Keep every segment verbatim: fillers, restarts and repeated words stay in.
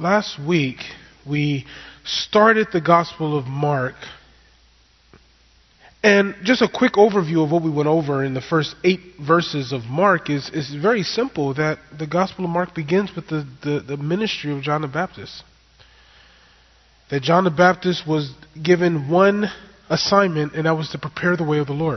last week we started the Gospel of Mark. And just a quick overview of what we went over in the first eight verses of Mark is, is very simple, that the Gospel of Mark begins with the, the, the ministry of John the Baptist. That John the Baptist was given one assignment, and that was to prepare the way of the Lord.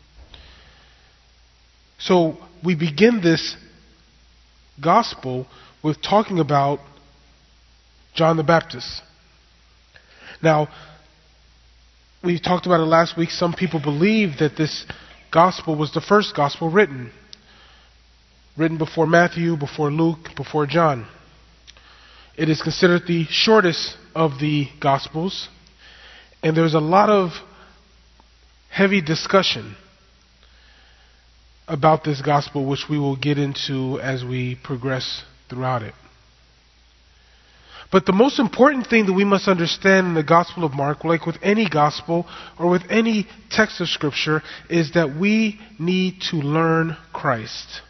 So we begin this Gospel with talking about John the Baptist. Now, we talked about it last week. Some people believe that this gospel was the first gospel written. Written before Matthew, before Luke, before John. It is considered the shortest of the gospels. And there's a lot of heavy discussion about this gospel, which we will get into as we progress throughout it. But the most important thing that we must understand in the Gospel of Mark, like with any gospel or with any text of Scripture, is that we need to learn Christ.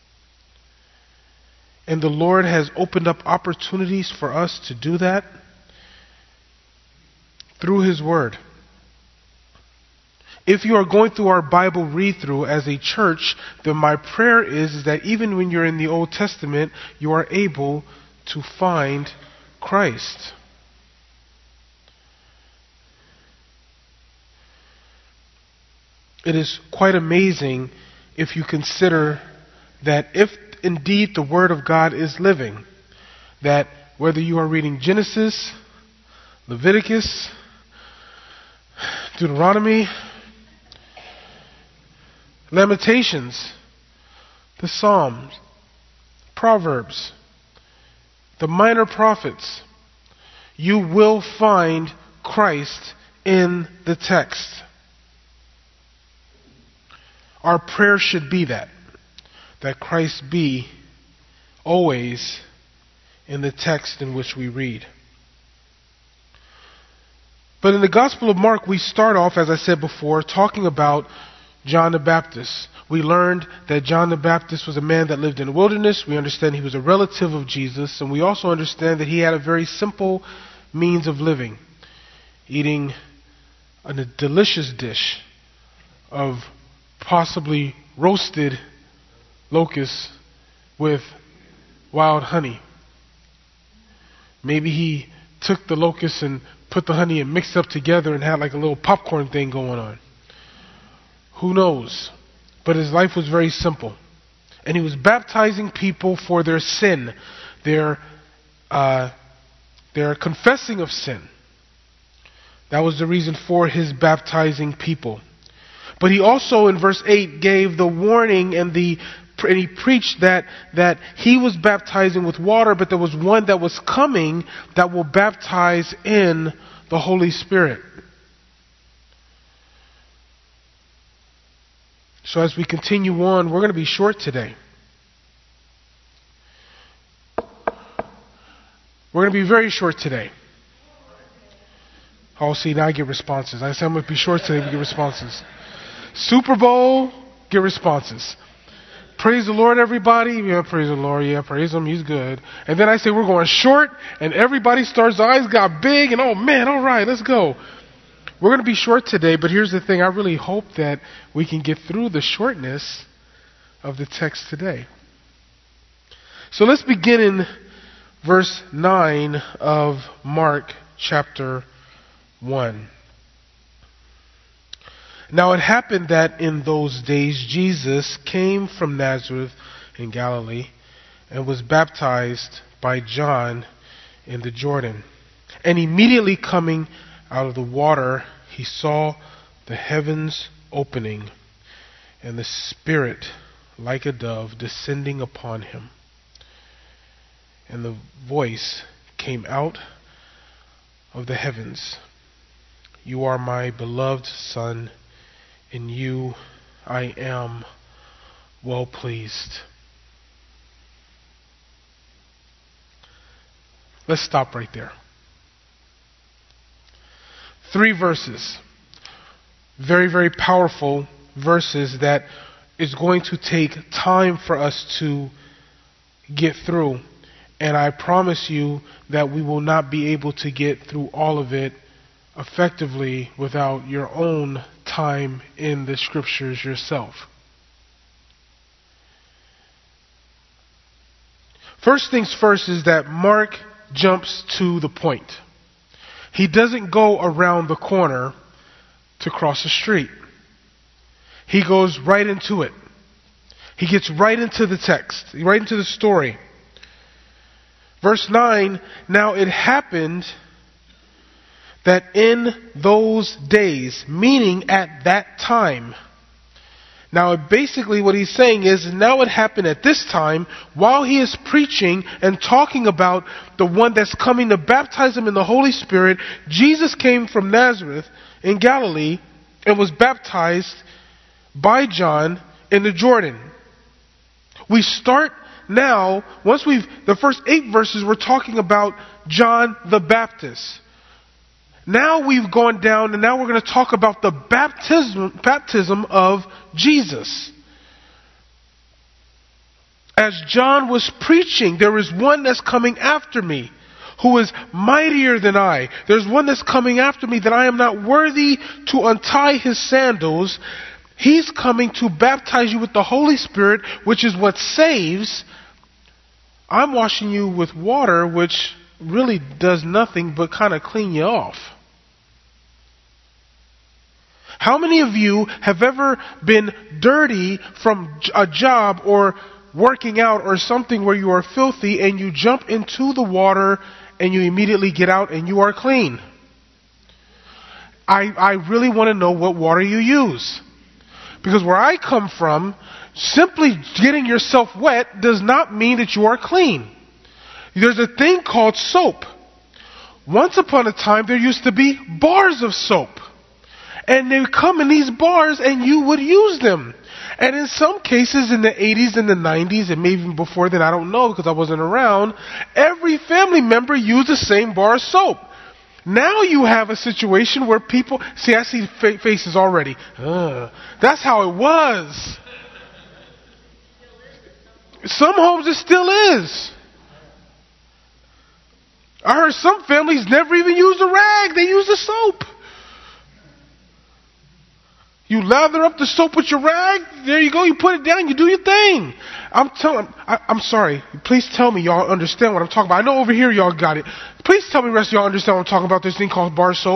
And the Lord has opened up opportunities for us to do that through His Word. If you are going through our Bible read-through as a church, then my prayer is, is that even when you're in the Old Testament, you are able to find Christ. It is quite amazing if you consider that if indeed the Word of God is living, that whether you are reading Genesis, Leviticus, Deuteronomy, Lamentations, the Psalms, Proverbs, the minor prophets, you will find Christ in the text. Our prayer should be that, that Christ be always in the text in which we read. But in the Gospel of Mark, we start off, as I said before, talking about John the Baptist. We learned that John the Baptist was a man that lived in the wilderness. We understand he was a relative of Jesus. And we also understand that he had a very simple means of living. Eating a delicious dish of possibly roasted locusts with wild honey. Maybe he took the locusts and put the honey and mixed up together and had like a little popcorn thing going on. Who knows? But his life was very simple. And he was baptizing people for their sin, their, uh, their confessing of sin. That was the reason for his baptizing people. But he also, in verse eight, gave the warning and the and he preached that, that he was baptizing with water, but there was one that was coming that will baptize in the Holy Spirit. So as we continue on, we're going to be short today. We're going to be very short today. Oh, see, now I get responses. I said I'm going to be short today, we get responses. Super Bowl, get responses. Praise the Lord, everybody. Yeah, praise the Lord. Yeah, praise Him. He's good. And then I say we're going short, and everybody starts, their eyes got big, and oh man, all right, let's go. We're going to be short today, but here's the thing. I really hope that we can get through the shortness of the text today. So let's begin in verse nine of Mark chapter one. Now it happened that in those days Jesus came from Nazareth in Galilee and was baptized by John in the Jordan. And immediately coming out of the water, he saw the heavens opening and the Spirit like a dove descending upon him. And the voice came out of the heavens, "You are my beloved Son, in you I am well pleased." Let's stop right there. Three verses. Very, very powerful verses that is going to take time for us to get through. And I promise you that we will not be able to get through all of it effectively without your own time in the scriptures yourself. First things first is that Mark jumps to the point. He doesn't go around the corner to cross the street. He goes right into it. He gets right into the text, right into the story. Verse nine, now it happened that in those days, meaning at that time. Now basically what he's saying is, now it happened at this time, while he is preaching and talking about the one that's coming to baptize him in the Holy Spirit. Jesus came from Nazareth in Galilee and was baptized by John in the Jordan. We start now, once we've, the first eight verses, we're talking about John the Baptist. Now we've gone down and now we're going to talk about the baptism, baptism of Jesus. As John was preaching, there is one that's coming after me who is mightier than I. There's one that's coming after me that I am not worthy to untie his sandals. He's coming to baptize you with the Holy Spirit, which is what saves. I'm washing you with water, which really does nothing but kind of clean you off. How many of you have ever been dirty from a job or working out or something where you are filthy and you jump into the water and you immediately get out and you are clean? I, I really want to know what water you use. Because where I come from, simply getting yourself wet does not mean that you are clean. There's a thing called soap. Once upon a time, there used to be bars of soap. And they would come in these bars and you would use them. And in some cases, in the eighties and the nineties, and maybe even before then, I don't know because I wasn't around, every family member used the same bar of soap. Now you have a situation where people, see, I see fa- faces already. Ugh. That's how it was. Some homes it still is. I heard some families never even use a rag. They use the soap. You lather up the soap with your rag. There you go. You put it down. You do your thing. I'm telling. I, I'm sorry. Please tell me y'all understand what I'm talking about. I know over here y'all got it. Please tell me the rest of y'all understand what I'm talking about. This thing called bar soap.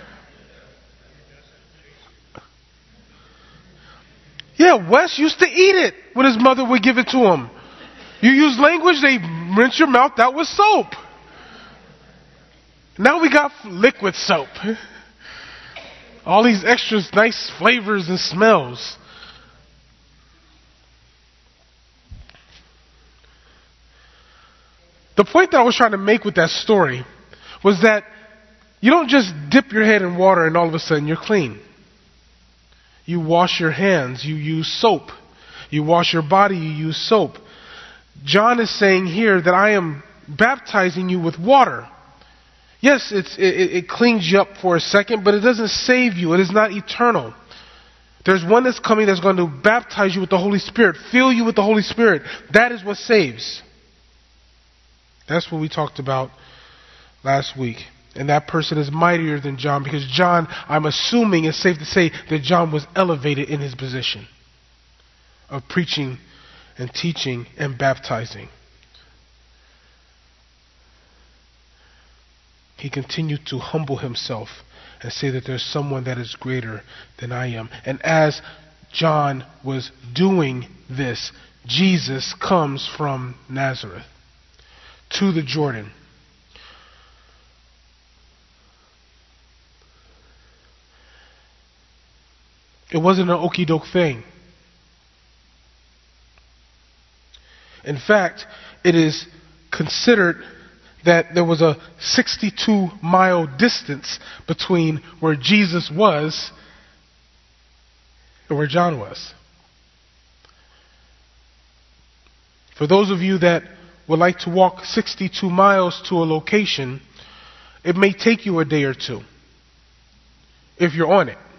Yeah, Wes used to eat it when his mother would give it to him. You use language, they rinse your mouth out with soap. Now we got liquid soap. All these extra nice flavors and smells. The point that I was trying to make with that story was that you don't just dip your head in water and all of a sudden you're clean. You wash your hands, you use soap. You wash your body, you use soap. John is saying here that I am baptizing you with water. Yes, it's, it, it cleans you up for a second, but it doesn't save you. It is not eternal. There's one that's coming that's going to baptize you with the Holy Spirit, fill you with the Holy Spirit. That is what saves. That's what we talked about last week. And that person is mightier than John because John, I'm assuming it's safe to say that John was elevated in his position of preaching and teaching and baptizing. He continued to humble himself and say that there's someone that is greater than I am. And as John was doing this, Jesus comes from Nazareth to the Jordan. It wasn't an okie doke thing. In fact, it is considered that there was a sixty-two mile distance between where Jesus was and where John was. For those of you that would like to walk sixty-two miles to a location, it may take you a day or two if you're on it.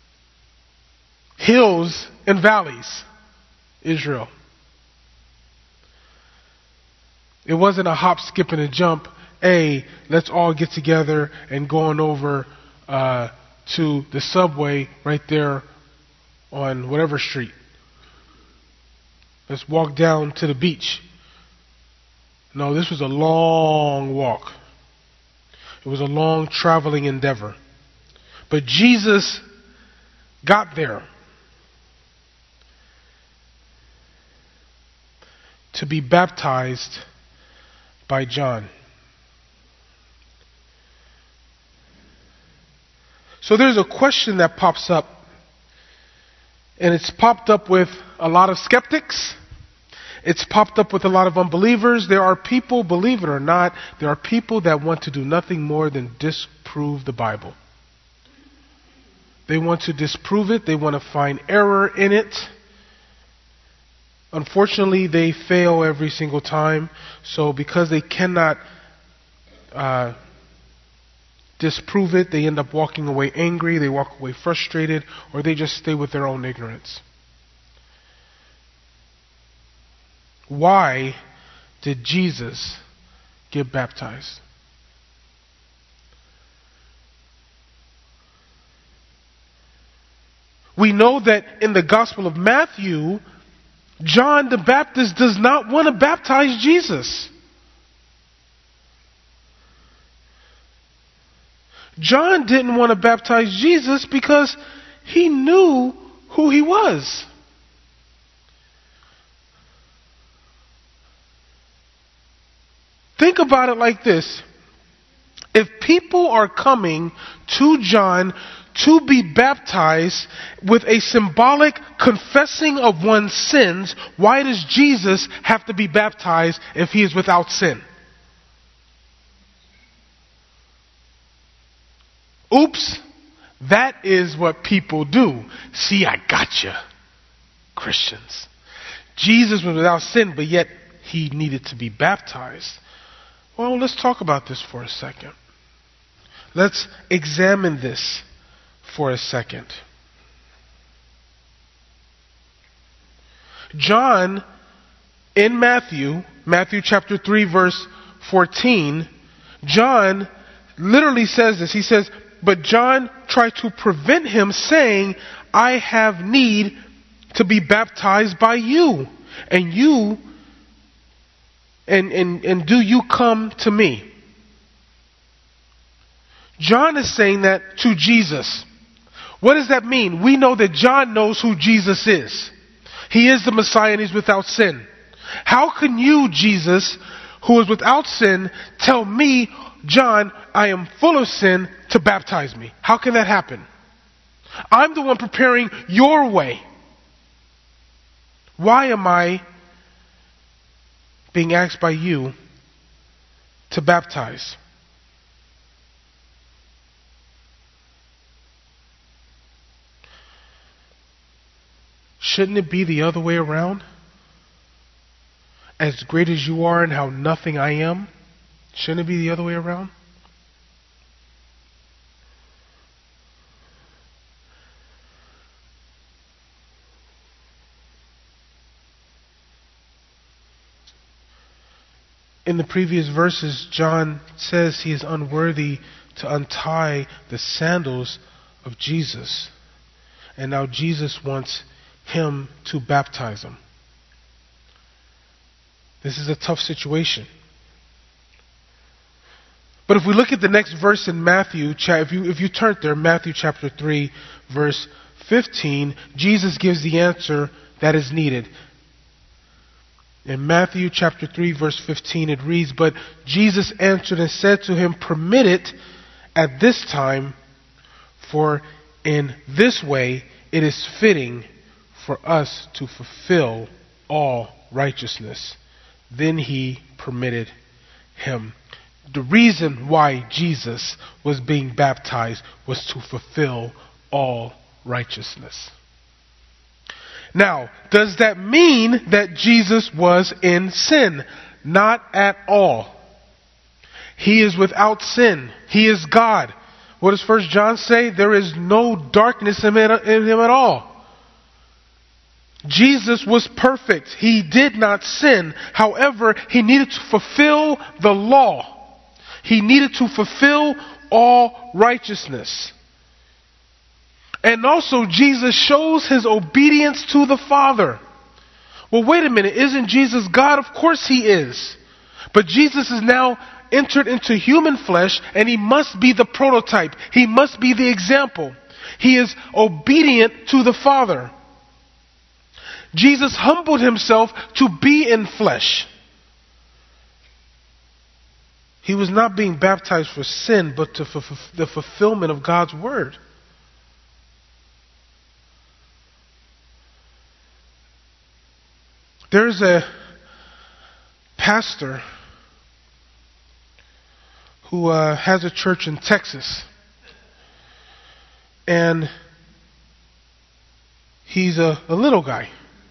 Hills and valleys, Israel. It wasn't a hop, skip, and a jump. Hey, let's all get together and going over uh, to the subway right there on whatever street. Let's walk down to the beach. No, this was a long walk. It was a long traveling endeavor. But Jesus got there to be baptized by John. So there's a question that pops up, and it's popped up with a lot of skeptics. It's popped up with a lot of unbelievers. There are people, believe it or not, there are people that want to do nothing more than disprove the Bible. They want to disprove it. They want to find error in it. Unfortunately, they fail every single time. So because they cannot uh, disprove it, they end up walking away angry, they walk away frustrated, or they just stay with their own ignorance. Why did Jesus get baptized? We know that in the Gospel of Matthew, John the Baptist does not want to baptize Jesus. John didn't want to baptize Jesus because he knew who he was. Think about it like this. If people are coming to John to be baptized with a symbolic confessing of one's sins, why does Jesus have to be baptized if he is without sin? Oops, that is what people do. See, I gotcha, Christians. Jesus was without sin, but yet he needed to be baptized. Well, let's talk about this for a second. Let's examine this for a second. John, in Matthew, Matthew chapter three, verse fourteen, John literally says this. He says, but John tried to prevent him, saying, I have need to be baptized by you, and you and, and, and do you come to me? John is saying that to Jesus. What does that mean? We know that John knows who Jesus is. He is the Messiah and he's without sin. How can you, Jesus, who is without sin, tell me, John, I am full of sin, to baptize me? How can that happen? I'm the one preparing your way. Why am I being asked by you to baptize? Shouldn't it be the other way around? As great as you are and how nothing I am, shouldn't it be the other way around? In the previous verses, John says he is unworthy to untie the sandals of Jesus. And now Jesus wants him to baptize him. This is a tough situation. But if we look at the next verse in Matthew, if you, if you turn there, Matthew chapter three, verse fifteen, Jesus gives the answer that is needed. In Matthew chapter three, verse fifteen, it reads, but Jesus answered and said to him, permit it at this time, for in this way it is fitting for us to fulfill all righteousness. Then he permitted him. The reason why Jesus was being baptized was to fulfill all righteousness. Now, does that mean that Jesus was in sin? Not at all. He is without sin. He is God. What does First John say? There is no darkness in him at all. Jesus was perfect. He did not sin. However, he needed to fulfill the law. He needed to fulfill all righteousness. And also, Jesus shows his obedience to the Father. Well, wait a minute. Isn't Jesus God? Of course he is. But Jesus is now entered into human flesh, and he must be the prototype. He must be the example. He is obedient to the Father. Jesus humbled himself to be in flesh. He was not being baptized for sin, but to f- the fulfillment of God's word. There's a pastor who uh, has a church in Texas. And he's a, a little guy.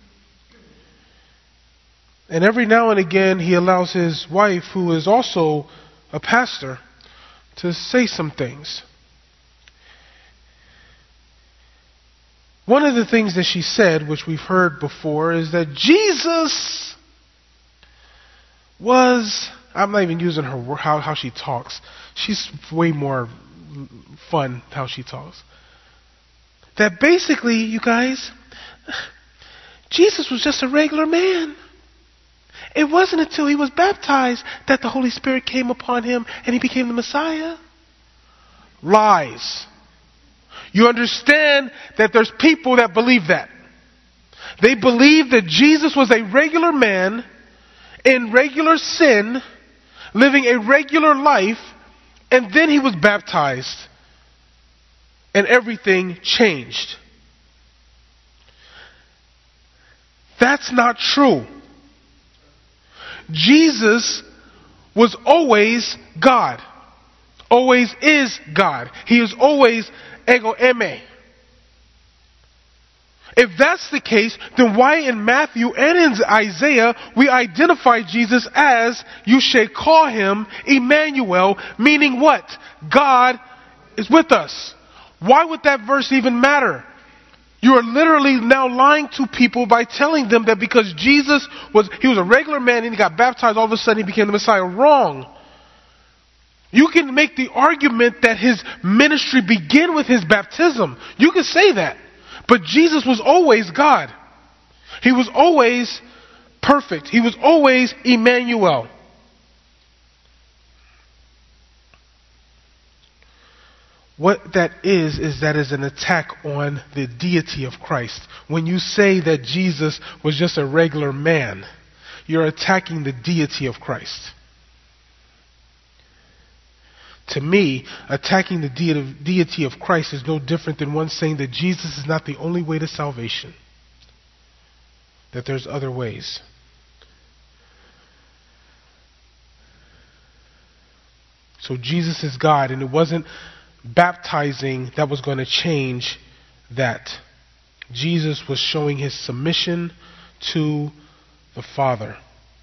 And every now and again he allows his wife, who is also a pastor, to say some things. One of the things that she said, which we've heard before, is that Jesus was, I'm not even using her how, how she talks. She's way more fun how she talks. That basically, you guys, Jesus was just a regular man. It wasn't until he was baptized that the Holy Spirit came upon him and he became the Messiah. Lies. You understand that there's people that believe that. They believe that Jesus was a regular man in regular sin, living a regular life, and then he was baptized and everything changed. That's not true. Jesus was always God. Always is God. He is always ego eimi. If that's the case, then why in Matthew and in Isaiah we identify Jesus as, you shall call him Emmanuel, meaning what? God is with us. Why would that verse even matter? You are literally now lying to people by telling them that because Jesus was, he was a regular man and he got baptized, all of a sudden he became the Messiah. Wrong. You can make the argument that his ministry began with his baptism. You can say that. But Jesus was always God. He was always perfect. He was always Emmanuel. What that is, is that is an attack on the deity of Christ. When you say that Jesus was just a regular man, you're attacking the deity of Christ. To me, attacking the deity of Christ is no different than one saying that Jesus is not the only way to salvation. That there's other ways. So Jesus is God, and it wasn't baptizing that was going to change that. Jesus was showing his submission to the Father.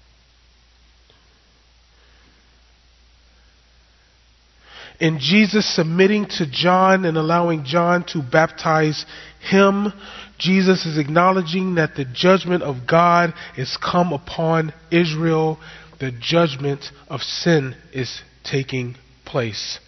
In Jesus submitting to John and allowing John to baptize him, Jesus is acknowledging that the judgment of God is come upon Israel. The judgment of sin is taking place.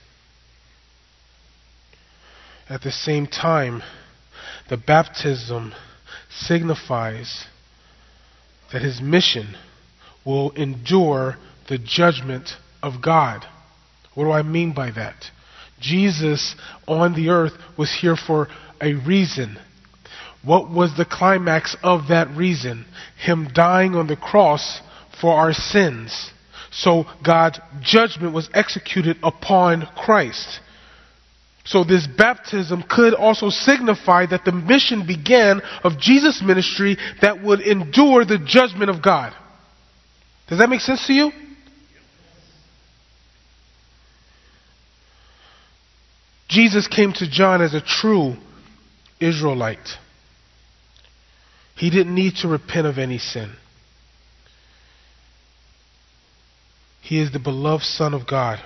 At the same time, the baptism signifies that his mission will endure the judgment of God. What do I mean by that? Jesus on the earth was here for a reason. What was the climax of that reason? Him dying on the cross for our sins. So God's judgment was executed upon Christ. So this baptism could also signify that the mission began of Jesus' ministry that would endure the judgment of God. Does that make sense to you? Jesus came to John as a true Israelite. He didn't need to repent of any sin. He is the beloved Son of God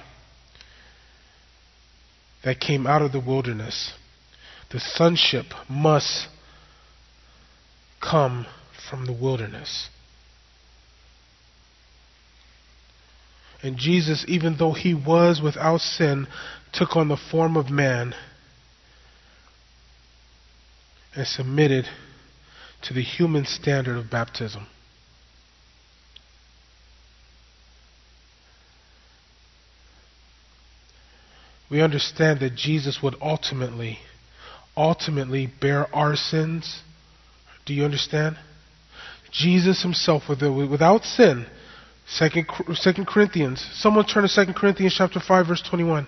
that came out of the wilderness. The sonship must come from the wilderness. And Jesus, even though he was without sin, took on the form of man and submitted to the human standard of baptism. We understand that Jesus would ultimately, ultimately bear our sins. Do you understand? Jesus himself, without sin. Second, Second Corinthians. Someone turn to Second Corinthians chapter five, verse twenty-one.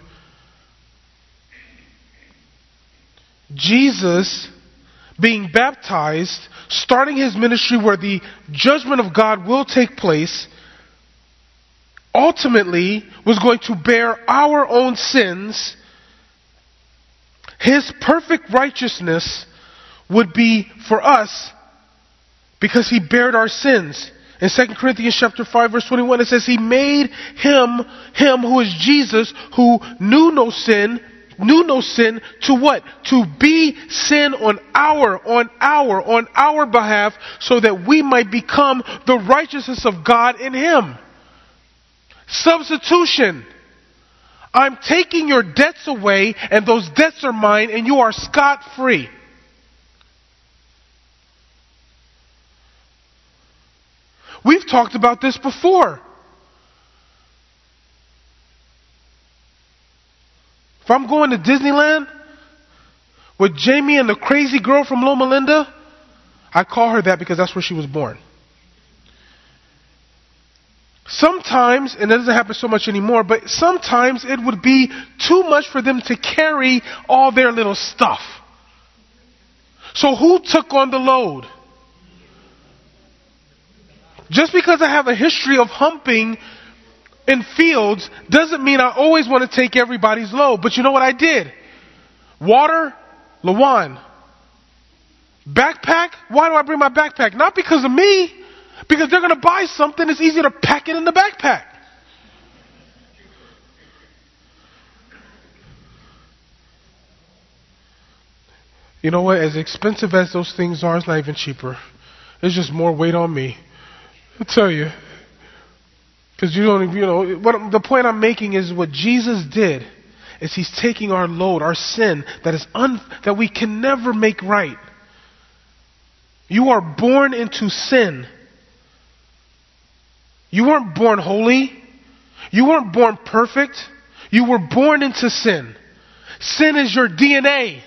Jesus, being baptized, starting his ministry where the judgment of God will take place, ultimately was going to bear our own sins. His perfect righteousness would be for us because he bared our sins. In Second Corinthians chapter five, verse twenty-one, it says, he made him, him who is Jesus, who knew no sin, knew no sin, to what? To be sin on our, on our, on our behalf, so that we might become the righteousness of God in him. Substitution. I'm taking your debts away, and those debts are mine, and you are scot-free. We've talked about this before. If I'm going to Disneyland with Jamie and the crazy girl from Loma Linda, I call her that because that's where she was born. Sometimes, and it doesn't happen so much anymore, but sometimes it would be too much for them to carry all their little stuff. So who took on the load? Just because I have a history of humping in fields doesn't mean I always want to take everybody's load. But you know what I did? Water, Lawan. Backpack? Why do I bring my backpack? Not because of me. Because they're going to buy something, it's easier to pack it in the backpack. You know what? As expensive as those things are, it's not even cheaper. It's just more weight on me. I tell you. Because you don't, you know, what the point I'm making is what Jesus did is he's taking our load, our sin that is un, that we can never make right. You are born into sin. You weren't born holy. You weren't born perfect. You were born into sin. Sin is your D N A.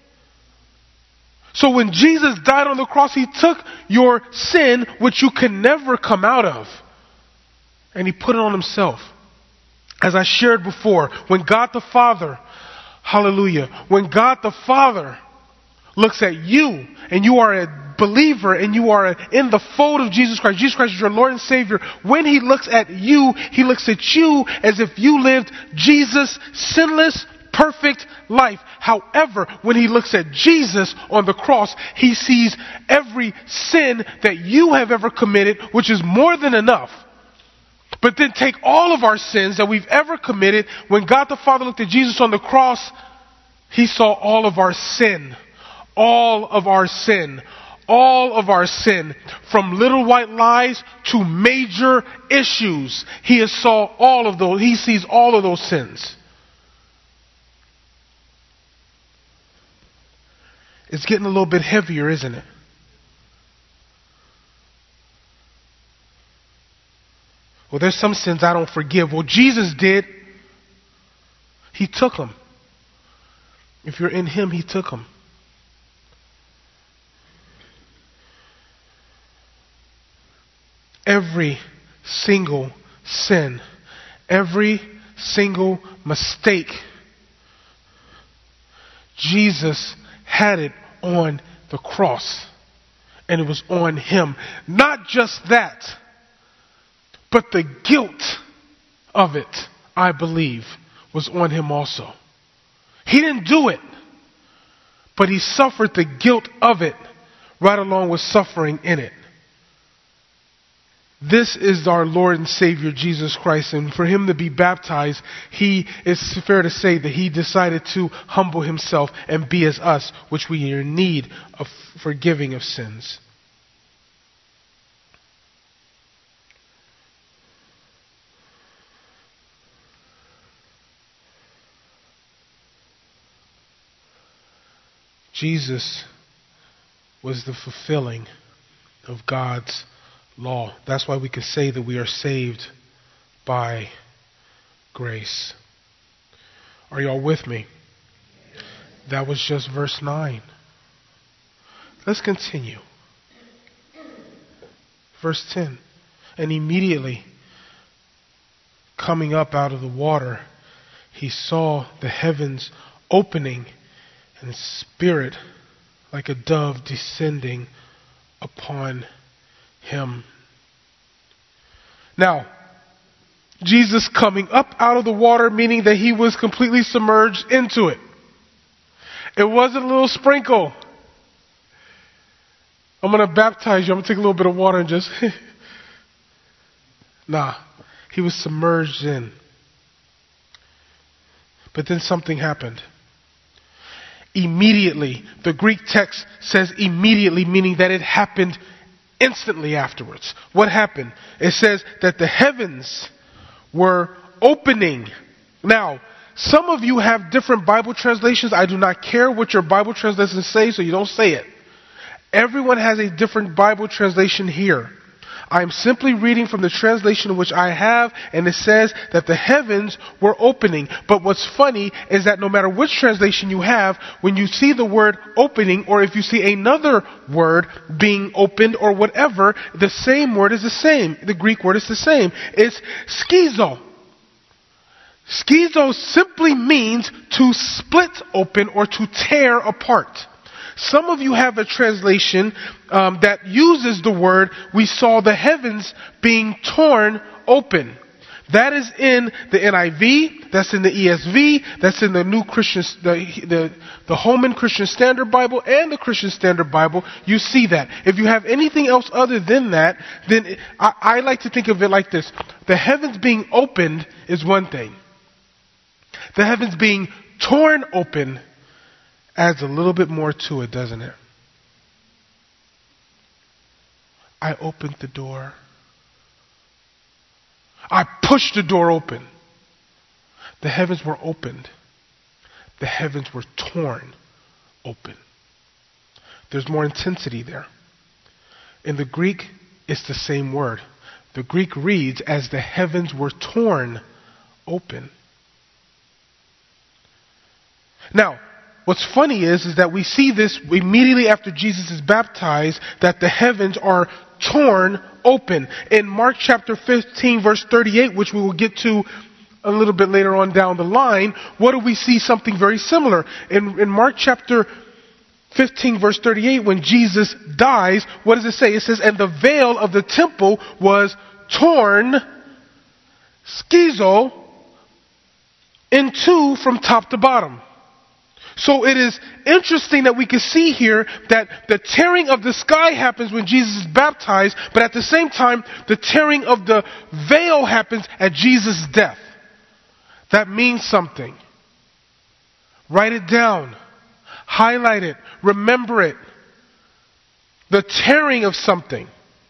So when Jesus died on the cross, he took your sin, which you can never come out of, and he put it on himself. As I shared before, when God the Father, hallelujah, when God the Father looks at you and you are a believer and you are in the fold of Jesus Christ, Jesus Christ is your Lord and Savior, when he looks at you, he looks at you as if you lived Jesus' sinless, perfect life. However, when he looks at Jesus on the cross, he sees every sin that you have ever committed, which is more than enough. But then take all of our sins that we've ever committed. When God the Father looked at Jesus on the cross, he saw all of our sin. All of our sin. All of our sin. From little white lies to major issues. He has saw all of those. He sees all of those sins. It's getting a little bit heavier, isn't it? Well, there's some sins I don't forgive. Well, Jesus did. He took them. If you're in him, he took them. Every single sin, every single mistake, Jesus had it on the cross. And it was on him. Not just that, but the guilt of it, I believe, was on him also. He didn't do it, but he suffered the guilt of it right along with suffering in it. This is our Lord and Savior, Jesus Christ. And for him to be baptized, he, it's fair to say that he decided to humble himself and be as us, which we are in need of forgiving of sins. Jesus was the fulfilling of God's law. That's why we can say that we are saved by grace. Are y'all with me? That was just verse nine. Let's continue. Verse ten. And immediately, coming up out of the water, he saw the heavens opening and Spirit like a dove descending upon him. Now, Jesus coming up out of the water, meaning that he was completely submerged into it. It wasn't a little sprinkle. I'm going to baptize you. I'm going to take a little bit of water and just... Nah, he was submerged in. But then something happened. Immediately, the Greek text says immediately, meaning that it happened instantly afterwards. What happened? It says that the heavens were opening. Now, some of you have different Bible translations. I do not care what your Bible translations say, so you don't say it. Everyone has a different Bible translation here. I'm simply reading from the translation which I have, and it says that the heavens were opening. But what's funny is that no matter which translation you have, when you see the word opening, or if you see another word being opened or whatever, the same word is the same. The Greek word is the same. It's schizo. Schizo simply means to split open or to tear apart. Some of you have a translation um, that uses the word, we saw the heavens being torn open. That is in the N I V, that's in the E S V, that's in the New Christian, the, the, the Holman Christian Standard Bible and the Christian Standard Bible. You see that. If you have anything else other than that, then I, I like to think of it like this. The heavens being opened is one thing. The heavens being torn open adds a little bit more to it, doesn't it? I opened the door. I pushed the door open. The heavens were opened. The heavens were torn open. There's more intensity there. In the Greek, it's the same word. The Greek reads as the heavens were torn open. Now, what's funny is, is that we see this immediately after Jesus is baptized, that the heavens are torn open. In Mark chapter fifteen, verse thirty-eight, which we will get to a little bit later on down the line, what do we see? Something very similar. In, in Mark chapter fifteen, verse thirty-eight, when Jesus dies, what does it say? It says, and the veil of the temple was torn, schizo, in two from top to bottom. So it is interesting that we can see here that the tearing of the sky happens when Jesus is baptized, but at the same time, the tearing of the veil happens at Jesus' death. That means something. Write it down. Highlight it. Remember it. The tearing of something.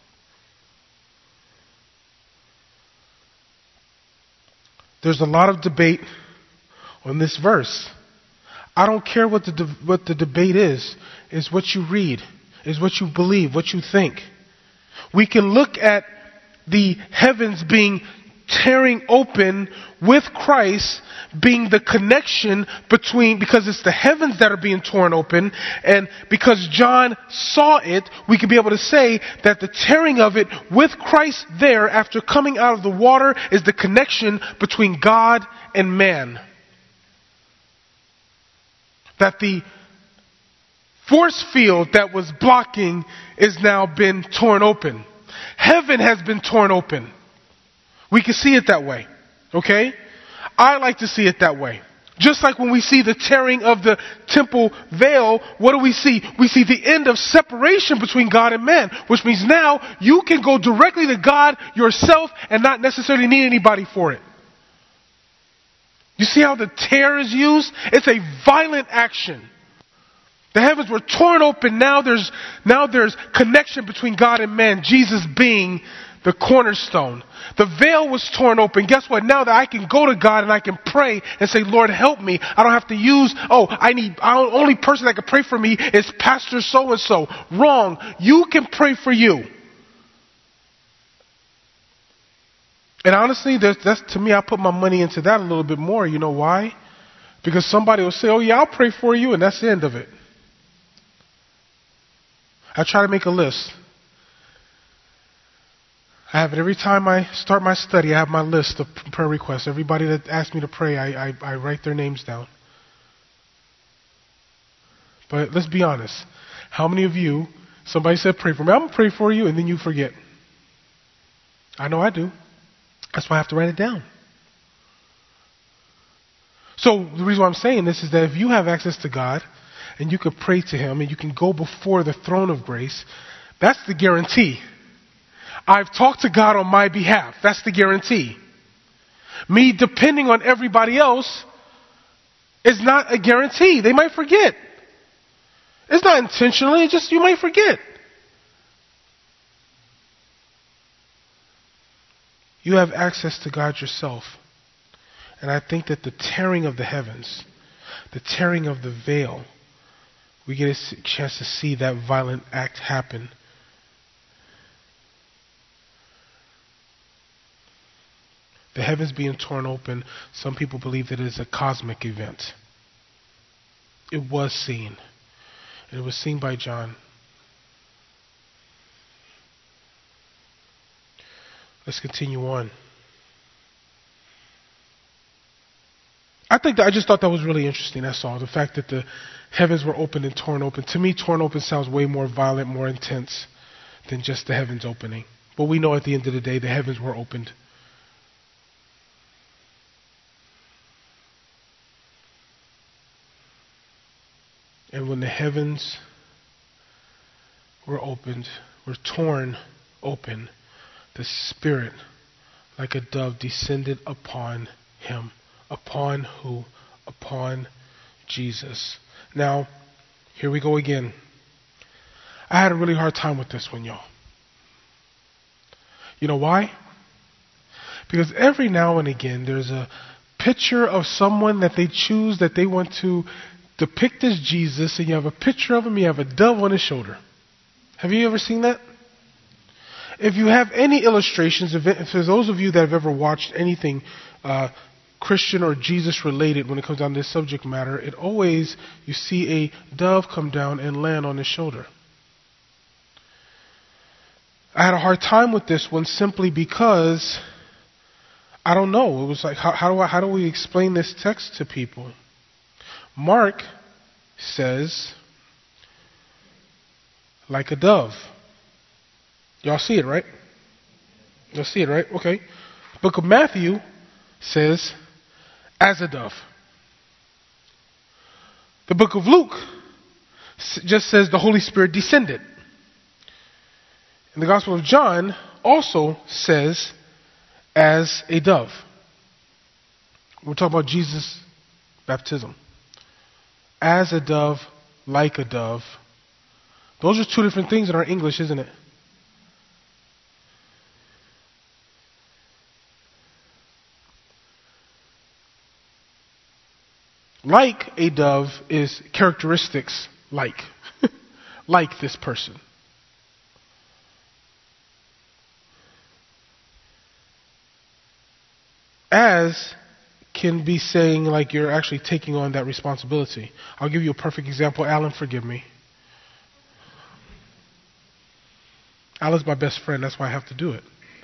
There's a lot of debate on this verse. I don't care what the de- what the debate is. It's what you read. It's what you believe, what you think. We can look at the heavens being tearing open with Christ being the connection between, because it's the heavens that are being torn open, and because John saw it, we can be able to say that the tearing of it with Christ there after coming out of the water is the connection between God and man. That the force field that was blocking is now been torn open. Heaven has been torn open. We can see it that way. Okay? I like to see it that way. Just like when we see the tearing of the temple veil, what do we see? We see the end of separation between God and man, which means now you can go directly to God yourself and not necessarily need anybody for it. You see how the tear is used? It's a violent action. The heavens were torn open. Now there's, now there's connection between God and man. Jesus being the cornerstone. The veil was torn open. Guess what? Now that I can go to God and I can pray and say, Lord, help me. I don't have to use, oh, I need, the only person that can pray for me is Pastor so-and-so. Wrong. You can pray for you. And honestly, that's, to me, I put my money into that a little bit more. You know why? Because somebody will say, oh yeah, I'll pray for you, and that's the end of it. I try to make a list. I have it every time I start my study. I have my list of prayer requests. Everybody that asks me to pray, I, I, I write their names down. But let's be honest. How many of you, somebody said pray for me, I'm going to pray for you, and then you forget? I know I do. That's why I have to write it down. So the reason why I'm saying this is that if you have access to God and you can pray to Him and you can go before the throne of grace, that's the guarantee. I've talked to God on my behalf. That's the guarantee. Me depending on everybody else is not a guarantee. They might forget. It's not intentionally, it's just you might forget. You have access to God yourself. And I think that the tearing of the heavens, the tearing of the veil, we get a chance to see that violent act happen. The heavens being torn open, some people believe that it is a cosmic event. It was seen. And it was seen by John. Let's continue on. I think that I just thought that was really interesting. That's all. The fact that the heavens were opened and torn open. To me, torn open sounds way more violent, more intense than just the heavens opening. But we know at the end of the day, the heavens were opened. And when the heavens were opened, were torn open, the Spirit, like a dove, descended upon Him. Upon who? Upon Jesus. Now, here we go again. I had a really hard time with this one, y'all. You know why? Because every now and again, there's a picture of someone that they choose that they want to depict as Jesus, and you have a picture of him, you have a dove on his shoulder. Have you ever seen that? If you have any illustrations, if, if there's those of you that have ever watched anything uh, Christian or Jesus related when it comes down to this subject matter, it always, you see a dove come down and land on his shoulder. I had a hard time with this one simply because, I don't know, it was like, how, how do I, how do we explain this text to people? Mark says, like a dove. Y'all see it, right? Y'all see it, right? Okay. Book of Matthew says, as a dove. The book of Luke just says the Holy Spirit descended. And the Gospel of John also says, as a dove. We're talking about Jesus' baptism. As a dove, like a dove. Those are two different things in our English, isn't it? Like a dove is characteristics like. Like this person. As can be saying like you're actually taking on that responsibility. I'll give you a perfect example. Alan, forgive me. Alan's my best friend. That's why I have to do it.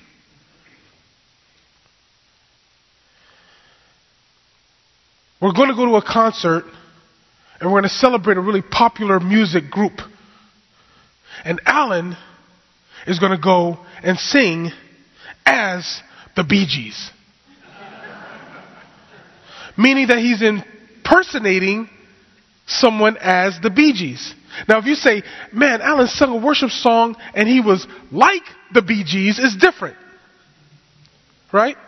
We're going to go to a concert and we're going to celebrate a really popular music group. And Alan is going to go and sing as the Bee Gees. Meaning that he's impersonating someone as the Bee Gees. Now if you say, man, Alan sung a worship song and he was like the Bee Gees, it's different. Right?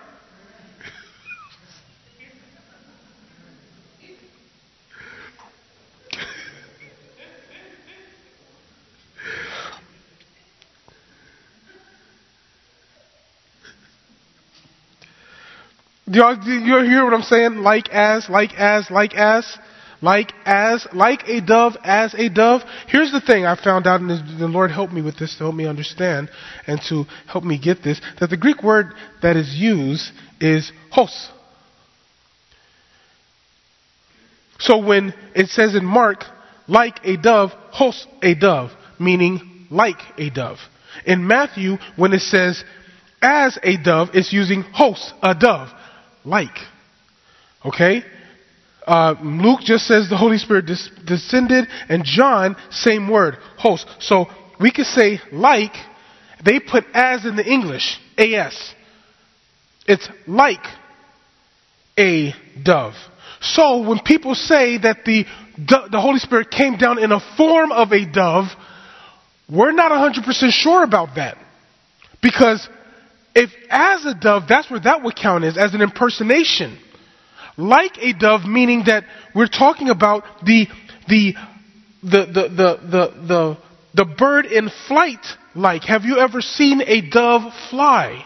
Do y'all, do you hear what I'm saying? Like as, like as, like as, like as, like a dove, as a dove. Here's the thing I found out, and the Lord helped me with this to help me understand and to help me get this, that the Greek word that is used is hos. So when it says in Mark, like a dove, hos a dove, meaning like a dove. In Matthew, when it says as a dove, it's using hos, a dove, like. Okay? Uh, Luke just says the Holy Spirit dis- descended, and John, same word, hos. So we could say like, they put as in the English, as. It's like a dove. So when people say that the, the Holy Spirit came down in a form of a dove, we're not one hundred percent sure about that. Because if as a dove, that's where that would count as, as an impersonation. Like a dove, meaning that we're talking about the, the, the, the, the, the, the, the bird in flight like. Have you ever seen a dove fly?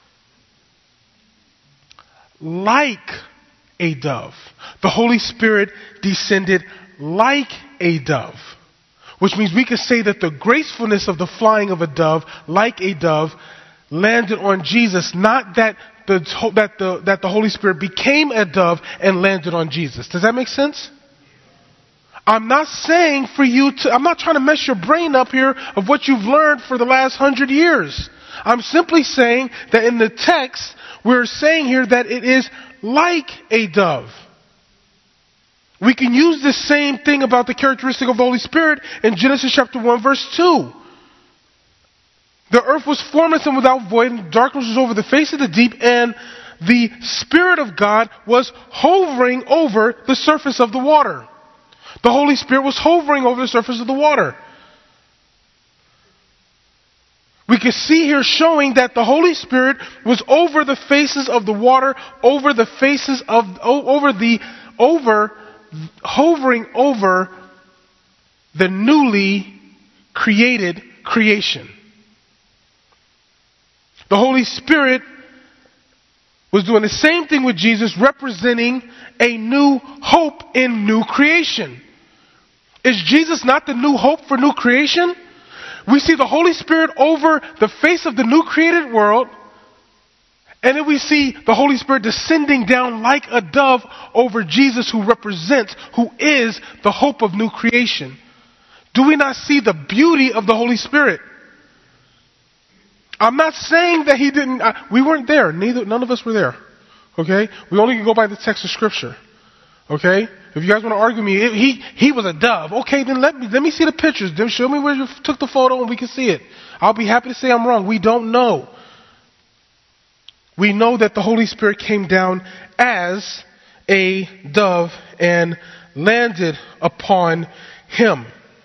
Like a dove. The Holy Spirit descended like a dove. Which means we can say that the gracefulness of the flying of a dove, like a dove, landed on Jesus. Not that the, that the, that the Holy Spirit became a dove and landed on Jesus. Does that make sense? I'm not saying for you to, I'm not trying to mess your brain up here of what you've learned for the last hundred years. I'm simply saying that in the text, we're saying here that it is like a dove. We can use the same thing about the characteristic of the Holy Spirit in Genesis chapter one verse two. The earth was formless and without void, and darkness was over the face of the deep, and the Spirit of God was hovering over the surface of the water. The Holy Spirit was hovering over the surface of the water. We can see here showing that the Holy Spirit was over the faces of the water, over the faces of, over the, over, hovering over the newly created creation. The Holy Spirit was doing the same thing with Jesus, representing a new hope in new creation. Is Jesus not the new hope for new creation? We see the Holy Spirit over the face of the new created world, and then we see the Holy Spirit descending down like a dove over Jesus, who represents, who is the hope of new creation. Do we not see the beauty of the Holy Spirit? I'm not saying that he didn't, uh, we weren't there. Neither, none of us were there. Okay? We only can go by the text of Scripture. Okay? If you guys want to argue me, he, he was a dove. Okay, then let me, let me see the pictures. Then show me where you took the photo and we can see it. I'll be happy to say I'm wrong. We don't know. We know that the Holy Spirit came down as a dove and landed upon him.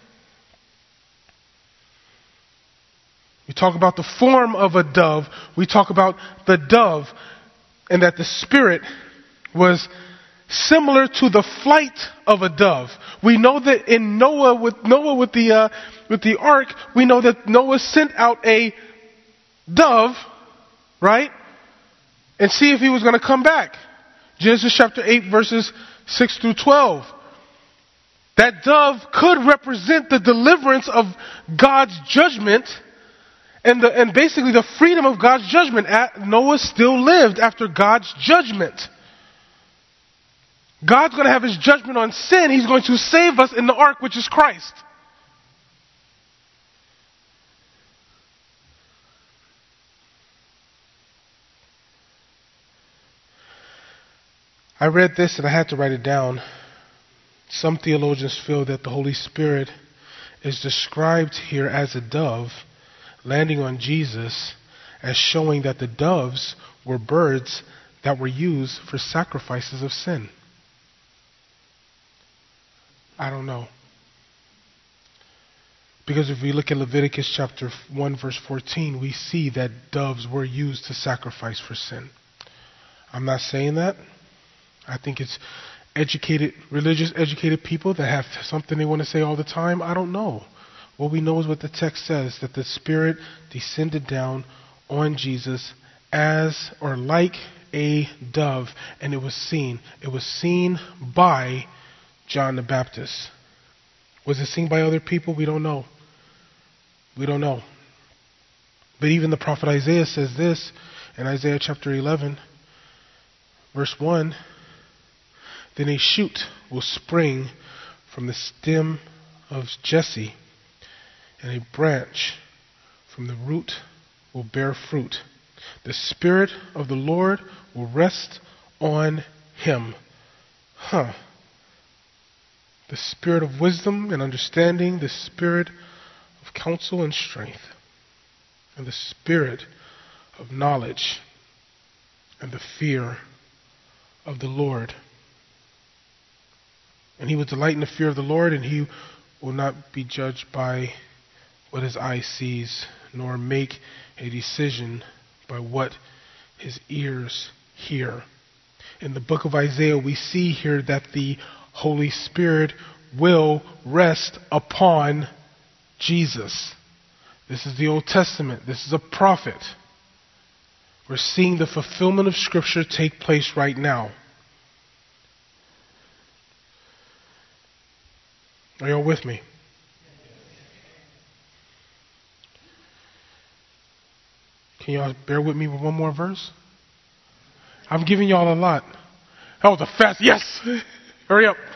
We talk about the form of a dove. We talk about the dove, and that the Spirit was similar to the flight of a dove. We know that in Noah, with Noah with the uh, with the ark, we know that Noah sent out a dove, right, and see if he was going to come back. Genesis chapter eight, verses six through twelve. That dove could represent the deliverance of God's judgment. And, the, and basically the freedom of God's judgment. Noah still lived after God's judgment. God's going to have his judgment on sin. He's going to save us in the ark, which is Christ. I read this and I had to write it down. Some theologians feel that the Holy Spirit is described here as a dove landing on Jesus, as showing that the doves were birds that were used for sacrifices of sin. I don't know. Because if we look at Leviticus chapter one verse fourteen, we see that doves were used to sacrifice for sin. I'm not saying that. I think it's educated, religious educated people that have something they want to say all the time. I don't know. What we know is what the text says, that the Spirit descended down on Jesus as, or like a dove, and it was seen. It was seen by John the Baptist. Was it seen by other people? We don't know. We don't know. But even the prophet Isaiah says this in Isaiah chapter eleven, verse one, then a shoot will spring from the stem of Jesse, and a branch from the root will bear fruit. The Spirit of the Lord will rest on him. Huh. The Spirit of wisdom and understanding, the Spirit of counsel and strength, and the Spirit of knowledge and the fear of the Lord. And he will delight in the fear of the Lord, and he will not be judged by what his eye sees, nor make a decision by what his ears hear. In the book of Isaiah, we see here that the Holy Spirit will rest upon Jesus. This is the Old Testament. This is a prophet. We're seeing the fulfillment of Scripture take place right now. Are y'all with me? Can y'all bear with me with one more verse? I'm giving y'all a lot. That was a fast yes. Hurry up.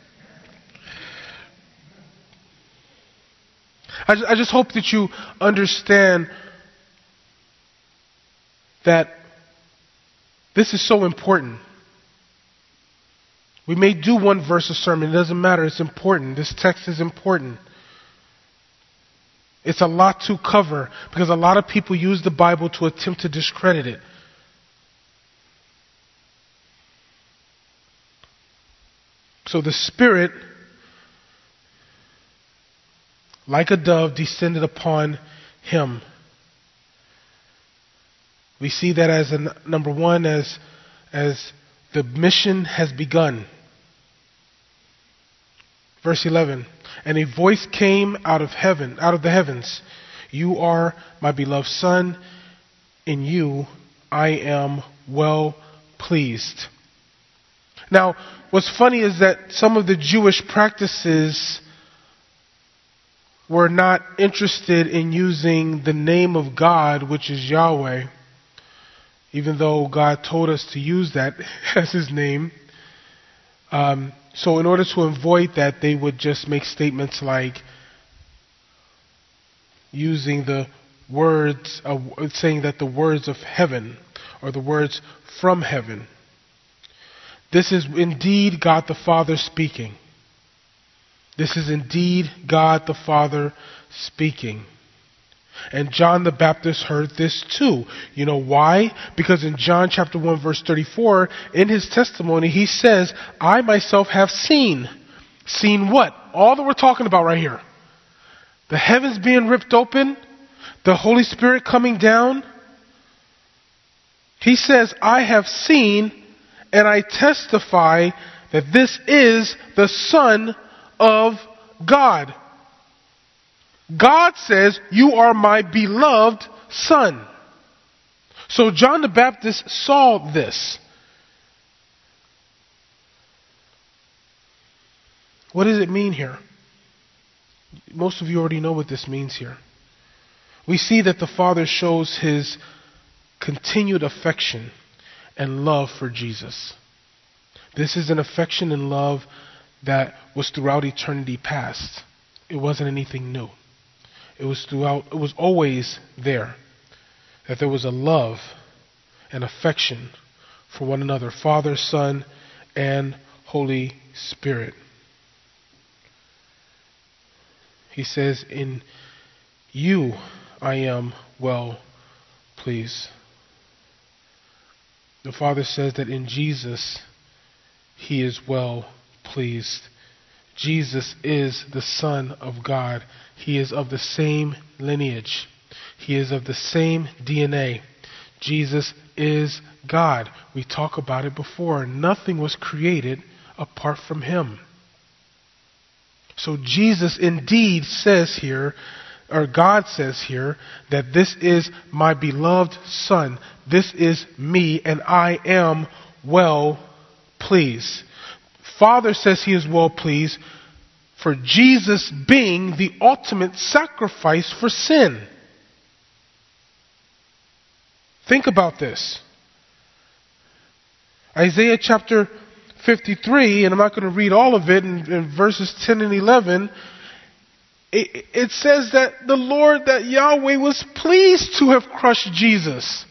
I just, I just hope that you understand that this is so important. We may do one verse a sermon. It doesn't matter. It's important. This text is important. It's a lot to cover because a lot of people use the Bible to attempt to discredit it. So the Spirit, like a dove, descended upon him. We see that as a, number one, as as the mission has begun. Verse eleven, and a voice came out of heaven, out of the heavens. You are my beloved Son, in you I am well pleased. Now, what's funny is that some of the Jewish practices were not interested in using the name of God, which is Yahweh, even though God told us to use that as his name. Um, so in order to avoid that, they would just make statements like using the words, uh, saying that the words of heaven or the words from heaven. This is indeed God the Father speaking. This is indeed God the Father speaking. And John the Baptist heard this too. You know why? Because in John chapter one verse thirty-four, in his testimony, he says, I myself have seen. Seen what? All that we're talking about right here. The heavens being ripped open, the Holy Spirit coming down. He says, I have seen and I testify that this is the Son of God. God says, you are my beloved Son. So John the Baptist saw this. What does it mean here? Most of you already know what this means here. We see that the Father shows his continued affection and love for Jesus. This is an affection and love that was throughout eternity past. It wasn't anything new. It was throughout, it was always there. That there was a love and affection for one another, Father, Son, and Holy Spirit. He says, in you I am well pleased. The Father says that in Jesus he is well pleased. Jesus is the Son of God. He is of the same lineage. He is of the same D N A. Jesus is God. We talked about it before. Nothing was created apart from him. So Jesus indeed says here, or God says here, that this is my beloved Son. This is me, and I am well pleased. Father says he is well pleased for Jesus being the ultimate sacrifice for sin. Think about this. Isaiah chapter fifty-three, and I'm not going to read all of it, in, in verses ten and eleven, it, it says that the Lord, that Yahweh, was pleased to have crushed Jesus.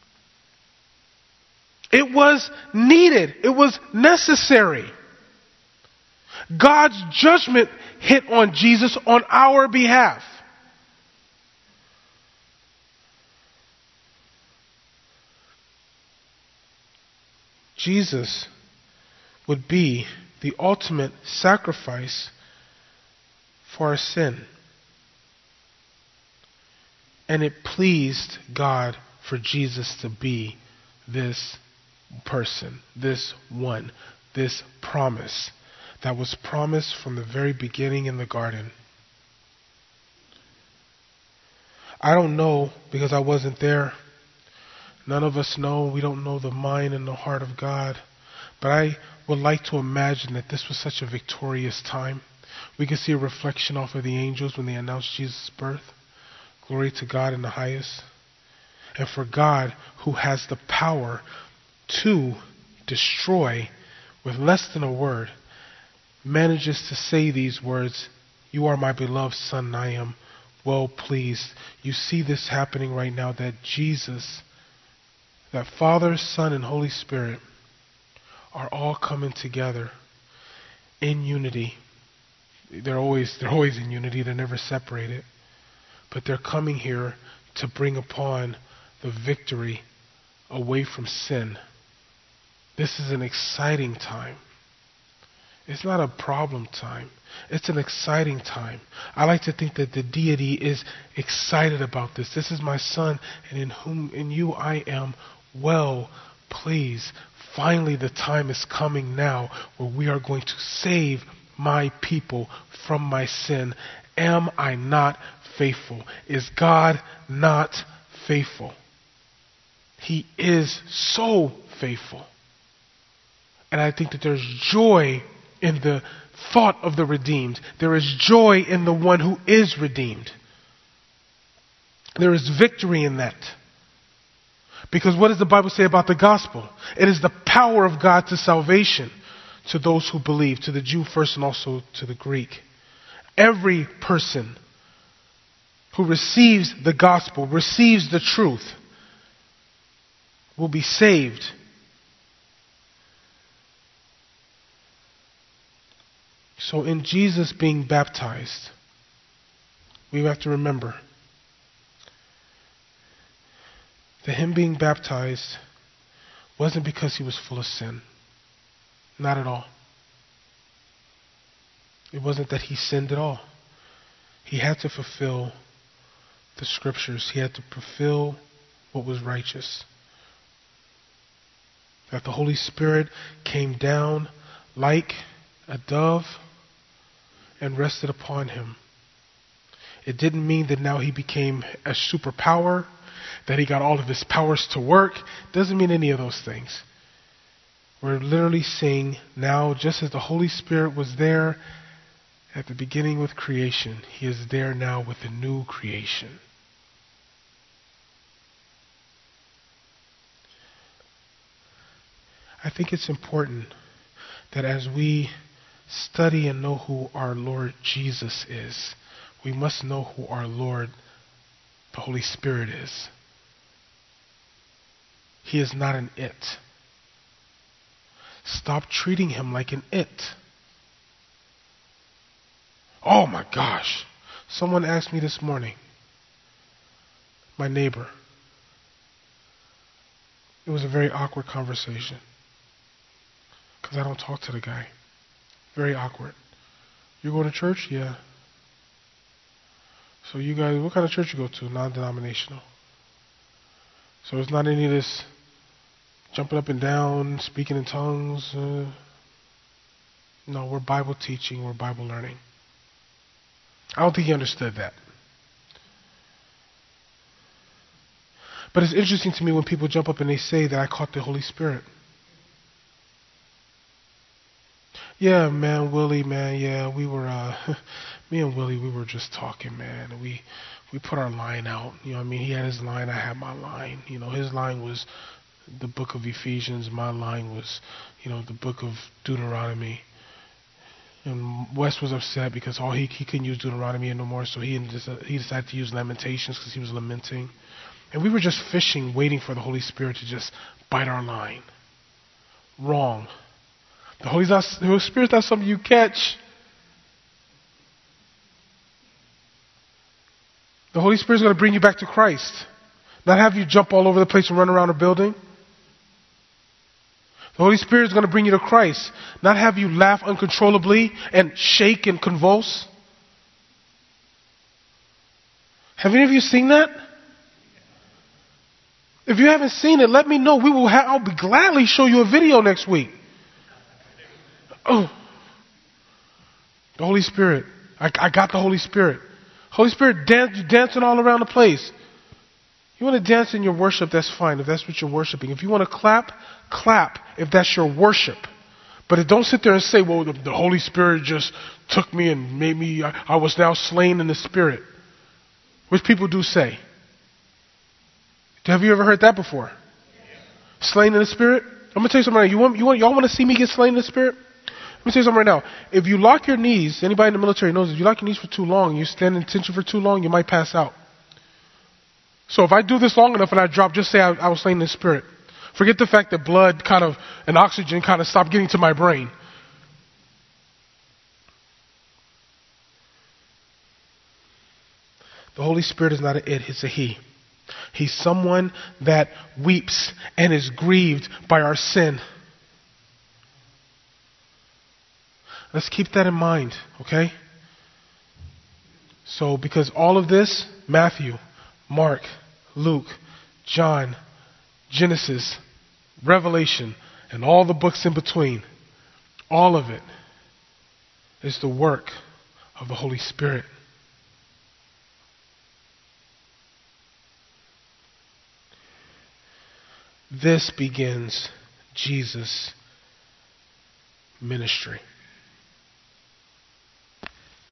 It was needed. It was necessary. God's judgment hit on Jesus on our behalf. Jesus would be the ultimate sacrifice for our sin. And it pleased God for Jesus to be this person, this one, this promise that was promised from the very beginning in the garden. I don't know, because I wasn't there. None of us know. We don't know the mind and the heart of God. But I would like to imagine that this was such a victorious time. We can see a reflection off of the angels when they announced Jesus' birth. Glory to God in the highest. And for God, who has the power to destroy with less than a word, manages to say these words, "You are my beloved Son, and I am well pleased." You see this happening right now, that Jesus, that Father, Son, and Holy Spirit are all coming together in unity. They're always, they're always in unity. They're never separated. But they're coming here to bring upon the victory away from sin. This is an exciting time. It's not a problem time. It's an exciting time. I like to think that the deity is excited about this. This is my Son, and in whom in you I am well pleased. Finally, the time is coming now where we are going to save my people from my sin. Am I not faithful? Is God not faithful? He is so faithful. And I think that there's joy in the thought of the redeemed. There is joy in the one who is redeemed. There is victory in that. Because what does the Bible say about the gospel? It is the power of God to salvation to those who believe, to the Jew first and also to the Greek. Every person who receives the gospel, receives the truth, will be saved. So in Jesus being baptized, we have to remember that him being baptized wasn't because he was full of sin. Not at all. It wasn't that he sinned at all. He had to fulfill the scriptures. He had to fulfill what was righteous. That the Holy Spirit came down like a dove and rested upon him. It didn't mean that now he became a superpower, that he got all of his powers to work. Doesn't mean any of those things. We're literally saying now, just as the Holy Spirit was there at the beginning with creation, he is there now with the new creation. I think it's important that as we study and know who our Lord Jesus is, we must know who our Lord, the Holy Spirit, is. He is not an it. Stop treating him like an it. Oh my gosh. Someone asked me this morning, my neighbor. It was a very awkward conversation, because I don't talk to the guy. Very awkward. You go to church? Yeah. So you guys, what kind of church you go to? Non-denominational. So it's not any of this jumping up and down, speaking in tongues. Uh, no, we're Bible teaching, we're Bible learning. I don't think he understood that. But it's interesting to me when people jump up and they say that I caught the Holy Spirit. Yeah, man, Willie, man, yeah, we were, uh, me and Willie, we were just talking, man. And we, we put our line out. You know what I mean? He had his line, I had my line. You know, his line was the book of Ephesians. My line was, you know, the book of Deuteronomy. And Wes was upset because all he, he couldn't use Deuteronomy no more, so he, he decided to use Lamentations because he was lamenting. And we were just fishing, waiting for the Holy Spirit to just bite our line. Wrong. The Holy, not, the Holy Spirit's not something you catch. The Holy Spirit's going to bring you back to Christ. Not have you jump all over the place and run around a building. The Holy Spirit is going to bring you to Christ. Not have you laugh uncontrollably and shake and convulse. Have any of you seen that? If you haven't seen it, let me know. We will. Ha- I'll be gladly show you a video next week. Oh, the Holy Spirit. I, I got the Holy Spirit. Holy Spirit, dance, you're dancing all around the place. You want to dance in your worship, that's fine, if that's what you're worshiping. If you want to clap, clap, if that's your worship. But don't sit there and say, well, the, the Holy Spirit just took me and made me, I, I was now slain in the Spirit. Which people do say. Have you ever heard that before? Slain in the Spirit? I'm going to tell you something right now. You want, you want, y'all want to see me get slain in the Spirit? Let me tell you something right now. If you lock your knees, anybody in the military knows if you lock your knees for too long, you stand in tension for too long, you might pass out. So if I do this long enough and I drop, just say I, I was slain in the Spirit. Forget the fact that blood kind of, and oxygen kind of stopped getting to my brain. The Holy Spirit is not an it, it's a he. He's someone that weeps and is grieved by our sin. Let's keep that in mind, okay? So, because all of this, Matthew, Mark, Luke, John, Genesis, Revelation, and all the books in between, all of it is the work of the Holy Spirit. This begins Jesus' ministry.